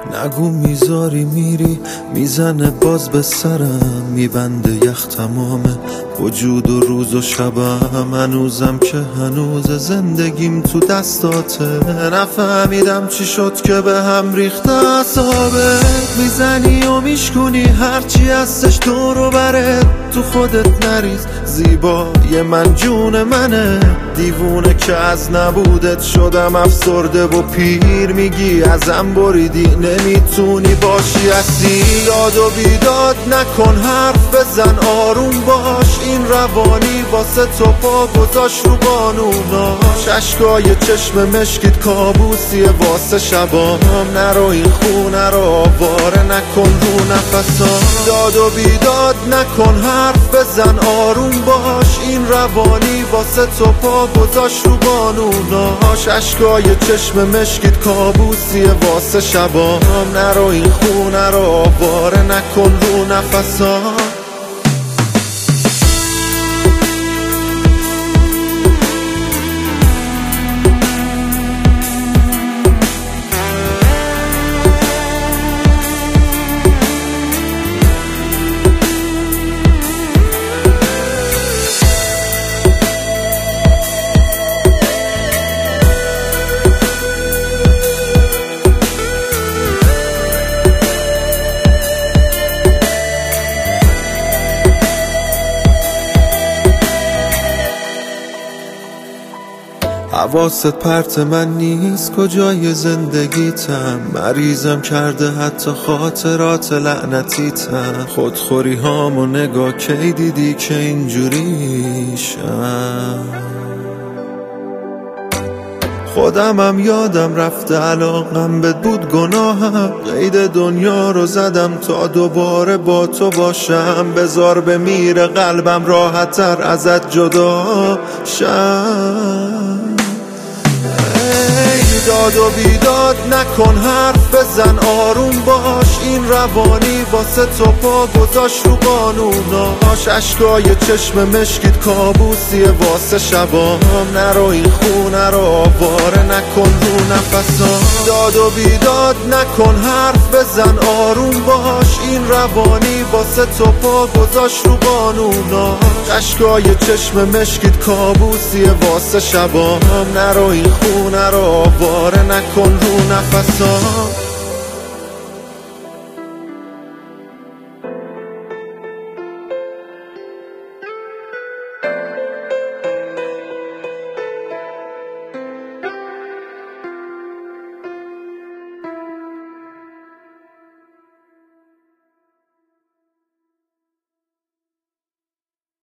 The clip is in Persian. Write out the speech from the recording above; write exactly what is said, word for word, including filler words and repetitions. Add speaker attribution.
Speaker 1: نگو میذاری میری میزنه باز به سرم، میبنده یخ تمام وجود و روز و شبم. هنوزم که هنوز زندگیم تو دستاته، نفهمیدم چی شد که به هم ریخته اعصابت. میزنی و میشکنی هرچی هستش دورو برت، تو خودت نریز زیبای من جون منه. دیوونه که از نبودت شدم افسرده و پیر، میگی ازم بریدی نمیتونی باشی هستی. داد و بیداد نکن حرف بزن آروم باش، این روانی واسه تو پا گذاشت رو قانوناش. اشکای چشم مشکیت کابوسیه واسه شبام، نرو این خونه رو آواره نکن رو نفسام. داد و بیداد نکن حرف بزن آروم باش، این روانی واسه تو پا گذاشت رو قانوناش. اشکای چشم مشکیت کابوسیه واسه شبام، نرو این خونه رو آواره نکن رو نفسام. حواست پرت من نیست کجای زندگیتم، مریضم کرده حتی خاطرات لعنتیتم. خودخوری هامو نگاه کی دیدی که اینجوریشم؟ خودمم یادم رفته علاقم بهت بود گناهم، قید دنیا رو زدم تا دوباره با تو باشم. بذار بمیره قلبم راحت‌تر ازت جدا شم. داد و بیداد نکن حرف بزن آروم باش، این روانی واسه تو پا گذاشت رو قانوناش. اشکای چشم مشکیت کابوسیه واسه شبام، نرو این خونه رو آواره نکن رو نفسام. داد و بیداد نکن حرف بزن آروم باش، این روانی واسه تو پا گذاشت رو قانوناش. اشکای چشم مشکیت کابوسیه واسه شبام، نرو این خونه رو آواره نکن رو نفسام.